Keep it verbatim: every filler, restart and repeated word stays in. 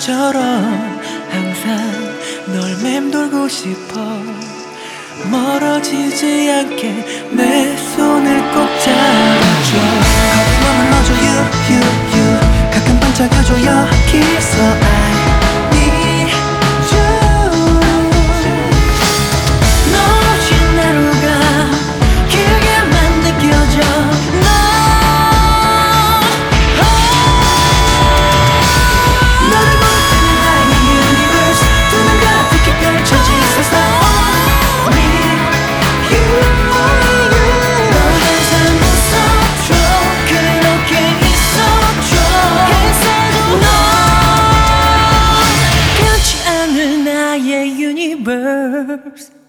너처럼 항상 널 맴돌고 싶어. 멀어지지 않게 내 손을 꼭 잡아줘. 거리만 넣어줘 you you you 가끔 반짝여줘 여기서 I need you. 너 없이 하루가 길게만 느껴져. 너 너를 볼 때는 나의 universe 두 눈 가득히 펼쳐진 세상. Universe